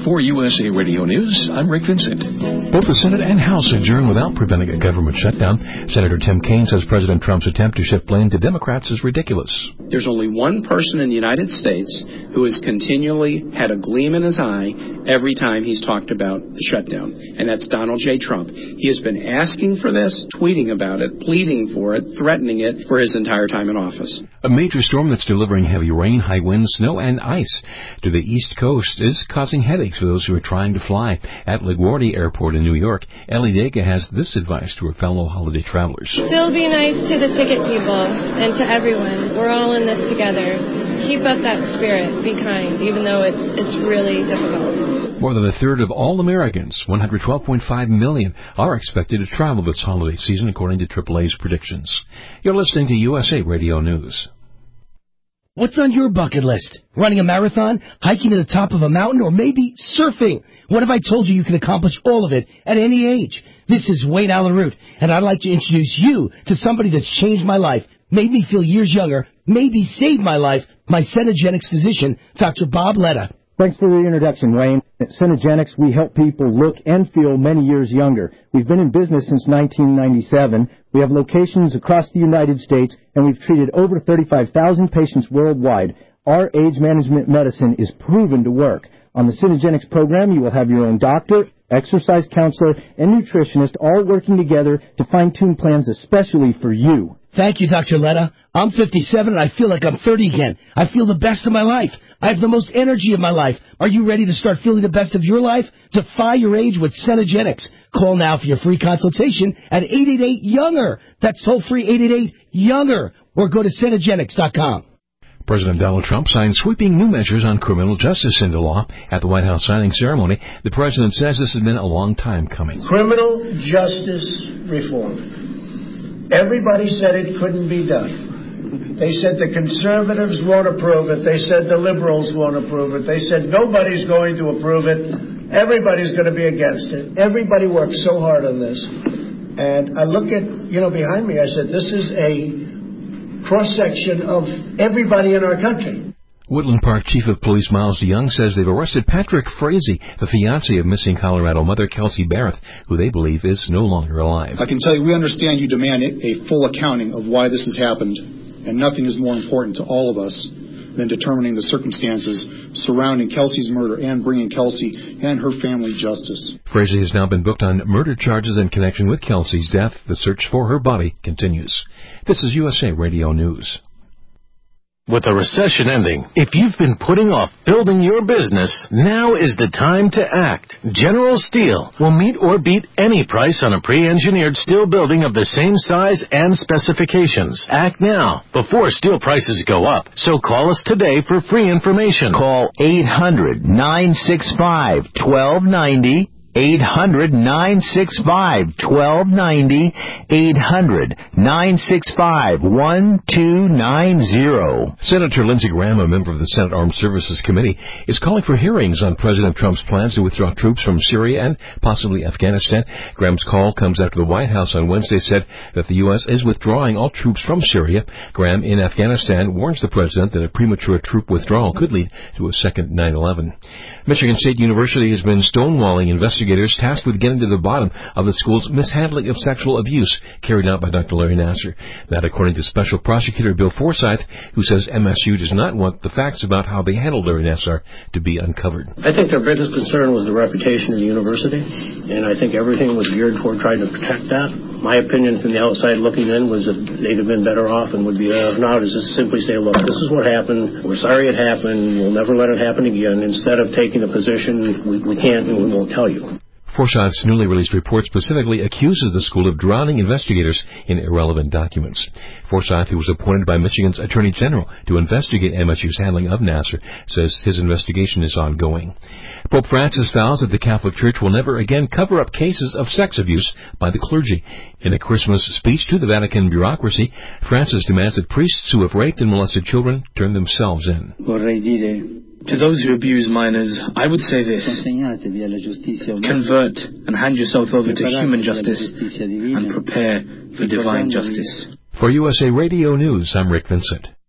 For USA Radio News, I'm Rick Vincent. Both the Senate and House adjourn without preventing a government shutdown. Senator Tim Kaine says President Trump's attempt to shift blame to Democrats is ridiculous. There's only one person in the United States who has continually had a gleam in his eye every time he's talked about the shutdown, and that's Donald J. Trump. He has been asking for this, tweeting about it, pleading for it, threatening it for his entire time in office. A major storm that's delivering heavy rain, high winds, snow, and ice to the East Coast is causing headaches for those who are trying to fly. At LaGuardia Airport in New York, Ellie Dega has this advice to her fellow holiday travelers. Still be nice to the ticket people and to everyone. We're all in this together. Keep up that spirit. Be kind, even though it's really difficult. More than a third of all Americans, 112.5 million, are expected to travel this holiday season, according to AAA's predictions. You're listening to USA Radio News. What's on your bucket list? Running a marathon, hiking to the top of a mountain, or maybe surfing? What if I told you can accomplish all of it at any age? This is Wayne Allen Root, and I'd like to introduce you to somebody that's changed my life, made me feel years younger, maybe saved my life, my Cenegenics physician, Dr. Bob Letta. Thanks for the introduction, Wayne. At Cenegenics, we help people look and feel many years younger. We've been in business since 1997. We have locations across the United States, and we've treated over 35,000 patients worldwide. Our age management medicine is proven to work. On the Cenegenics program, you will have your own doctor, exercise counselor, and nutritionist all working together to fine-tune plans especially for you. Thank you, Dr. Letta. I'm 57 and I feel like I'm 30 again. I feel the best of my life. I have the most energy of my life. Are you ready to start feeling the best of your life? Defy your age with Cenegenics. Call now for your free consultation at 888-YOUNGER. That's toll-free 888-YOUNGER. Or go to Cenegenics.com. President Donald Trump signed sweeping new measures on criminal justice into law at the White House signing ceremony. The president says this has been a long time coming. Criminal justice reform. Everybody said it couldn't be done. They said the conservatives won't approve it. They said the liberals won't approve it. They said nobody's going to approve it. Everybody's going to be against it. Everybody worked so hard on this. And I look at, behind me, I said, this is a cross-section of everybody in our country. Woodland Park Chief of Police Miles DeYoung says they've arrested Patrick Frazee, the fiancé of missing Colorado mother Kelsey Barrett, who they believe is no longer alive. I can tell you we understand you demand a full accounting of why this has happened, and nothing is more important to all of us than determining the circumstances surrounding Kelsey's murder and bringing Kelsey and her family justice. Frazee has now been booked on murder charges in connection with Kelsey's death. The search for her body continues. This is USA Radio News. With the recession ending, if you've been putting off building your business, now is the time to act. General Steel will meet or beat any price on a pre-engineered steel building of the same size and specifications. Act now, before steel prices go up. So call us today for free information. Call 800-965-1290. 800-965-1290, 800-965-1290. Senator Lindsey Graham, a member of the Senate Armed Services Committee, is calling for hearings on President Trump's plans to withdraw troops from Syria and possibly Afghanistan. Graham's call comes after the White House on Wednesday said that the U.S. is withdrawing all troops from Syria. Graham in Afghanistan warns the president that a premature troop withdrawal could lead to a second 9/11. Michigan State University has been stonewalling investigators tasked with getting to the bottom of the school's mishandling of sexual abuse carried out by Dr. Larry Nassar. That according to Special Prosecutor Bill Forsyth, who says MSU does not want the facts about how they handled Larry Nassar to be uncovered. I think their biggest concern was the reputation of the university, and I think everything was geared toward trying to protect that. My opinion from the outside looking in was that they'd have been better off and would be better off now to just simply say, look, this is what happened. We're sorry it happened. We'll never let it happen again. Instead of taking a position, we can't and we won't tell you. Forsyth's newly released report specifically accuses the school of drowning investigators in irrelevant documents. Forsyth, who was appointed by Michigan's Attorney General to investigate MSU's handling of Nassar, says his investigation is ongoing. Pope Francis vows that the Catholic Church will never again cover up cases of sex abuse by the clergy. In a Christmas speech to the Vatican bureaucracy, Francis demands that priests who have raped and molested children turn themselves in. To those who abuse minors, I would say this: convert and hand yourself over to human justice and prepare for divine justice. For USA Radio News, I'm Rick Vincent.